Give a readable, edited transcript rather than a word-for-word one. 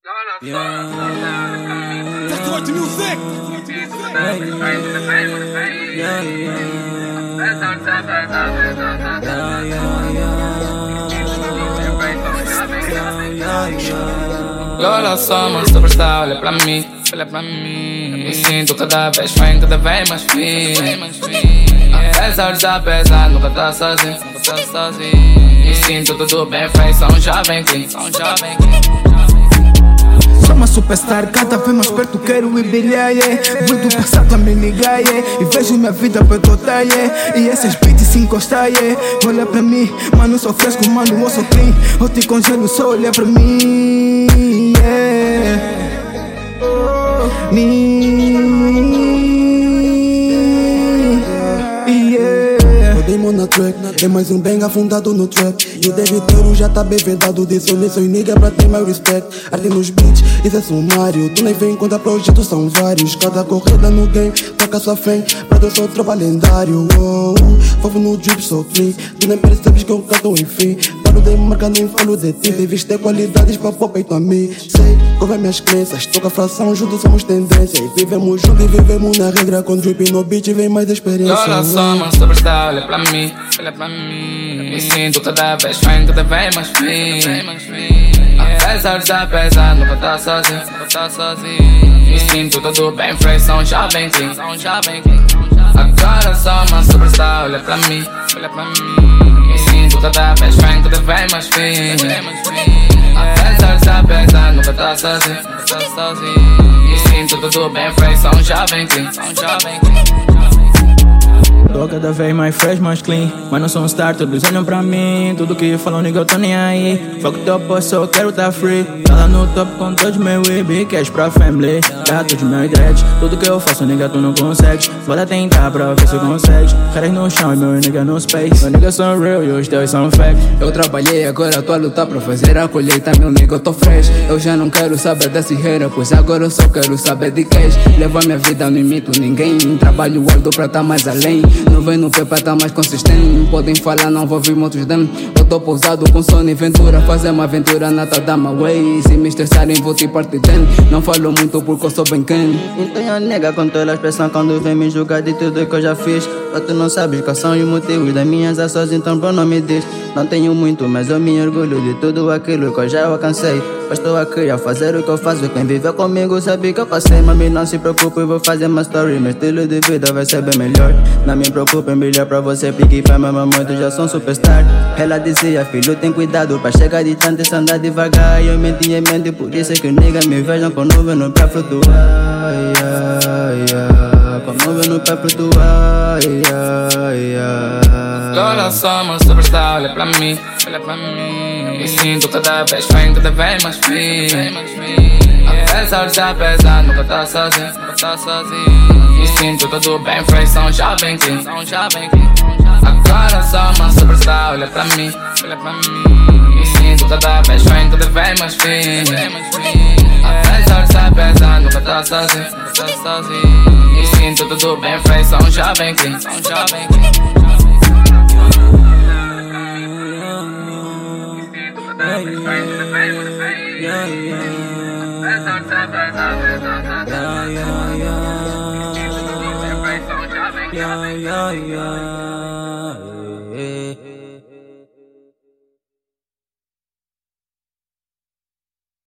That's what the music. Lola somos superstar, olha pra mim, olha pra mim. Me sinto cada vez bem, cada vez mais firme. Apesar de estar pesado, nunca tá sozinho, nunca tá sozinho. Me sinto tudo bem feito, sou um jovem clean, sou um jovem clean. Sou uma superstar, cada vez mais perto quero ir brilhar, yeah. Vou do passado a me ligar, yeah. E vejo minha vida boicotar, yeah. E esses beats se encostar, yeah. Olha pra mim, mano, sou fresco, mano, eu sou clean. Eu te congelo, só olha pra mim, yeah. Demo na track, tem mais um bang afundado no trap. E o derriteiro já tá bem vedado. Disse olha, sou nigga pra ter meu respect. Arte nos beats, isso é sumário. Tu nem vem contra projetos, são vários. Cada corrida no game, toca sua fé. Pra Deus sou tropa lendário. Fofo no drip, sou clean. Tu nem percebes que eu canto enfim. Paro de marca, nem falo de ti. Deves ter qualidades pra pôr peito a mim. Sei, cover minhas crenças. Toca fração, juntos somos tendência. E vivemos juntos e vivemos na regra. Com drip no beat vem mais experiência. Lola somos superstar, olha pra mim, olha pra mim. Me sinto cada vez bem, cada vez mais firme. Apesar de estar pesado, nunca tá sozinho, nunca tá sozinho. Me sinto tudo bem feito, sou um jovem clean, sou um jovem clean. Agora sou uma superstar, olha pra mim, olha pra mim. Me sinto cada vez bem, cada vez mais firme. Apesar de estar pesado, nunca tá sozinho, nunca tá sozinho. Me sinto tudo bem feito, sou um jovem clean, sou um jovem clean. Tô cada vez mais fresh, mais clean. Mas não sou um star, todos olham pra mim. Tudo que falam, nigga, eu tô nem aí. Fuck top, eu só quero tá free. Tá lá no top com todos meus big cash pra family. Gato de meus dreads. Tudo que eu faço, nigga, tu não consegues. Bora tentar pra ver se consegues. Caras no chão e meu nigga no space. Meu nigga são real e os teus são fake. Eu trabalhei, agora tô a lutar pra fazer a colheita. Meu nigga, eu tô fresh. Eu já não quero saber desse hater, pois agora eu só quero saber de cash. Levo a minha vida, não imito ninguém. Trabalho alto pra tá mais além. Não vem no pé pra tá mais consistente. Podem falar, não vou ouvir muitos dem. Eu tô pousado com sono e ventura. Fazer uma aventura na da my way. Se me estressarem vou te partir ten. Não falo muito porque eu sou bem quem. Então a nega com toda a expressão quando vem me julgar de tudo que eu já fiz. Mas tu não sabes quais são os motivos das minhas ações, então bro não me diz. Não tenho muito, mas eu me orgulho de tudo aquilo que eu já alcancei. Mas estou aqui a fazer o que eu faço. Quem viveu comigo sabe que eu passei. Mami, não se preocupe, eu vou fazer uma story. Meu estilo de vida vai ser bem melhor. Não me preocupe em brilhar pra você. Pique pra minha mamãe, tu já sou um superstar. Ela dizia, filho, tem cuidado pra chegar de tanto e andar devagar. E eu menti em mente, por isso é que nigga me vejam com nuvem no pé flutuar. Com nuvem no pé flutuar. Lola somos superstar, olha pra mim, olha pra mim. Me sinto cada vez bem, cada vez mais firme. Apesar de estar pesado, nunca tá sozinho, nunca tá sozinho. Me sinto tudo bem feito, sou um jovem clean, sou um jovem clean. Agora sou uma superstar, olha pra mim, olha pra mim. Me sinto cada vez bem, cada vez mais firme. Apesar de estar pesado, nunca tá sozinho, nunca tá sozinho. Me sinto tudo bem feito, sou um jovem clean, sou um jovem clean. Yeah.